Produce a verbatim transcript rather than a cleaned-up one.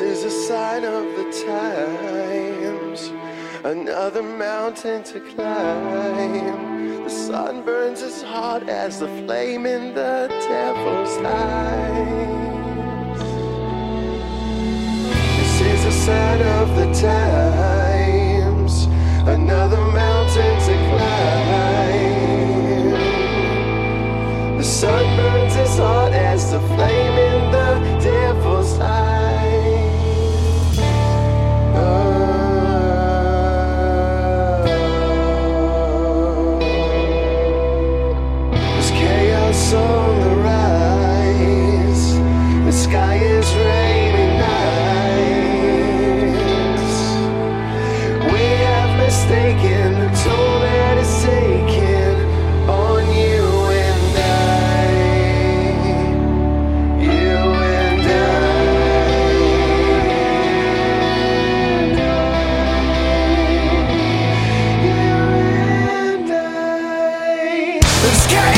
is a sign of the times, another mountain to climb. The sun burns as hot as the flame in the devil's eyes. This is a sign of the times, another mountain to climb. The sun burns as hot as the flame in the devil's eyes. On the rise, the sky is raining nights. We have mistaken the toll that is taken on you and I, you and I, you and I. The sky